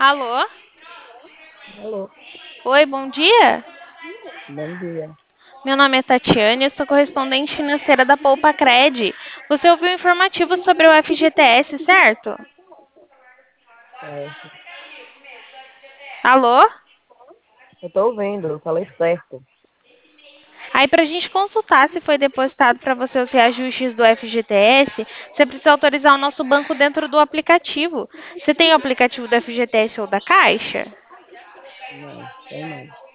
Alô? Alô, Oi, bom dia. bom dia. Meu nome é Tatiane, eu sou correspondente financeira da Poupa Cred. Você ouviu o informativo sobre o FGTS, certo? Certo. Alô? Eu tô ouvindo, eu falei certo. Aí, para a gente consultar se foi depositado para você os reajustes do FGTS, você precisa autorizar o nosso banco dentro do aplicativo. Você tem o aplicativo do FGTS ou da Caixa? Não, tem não.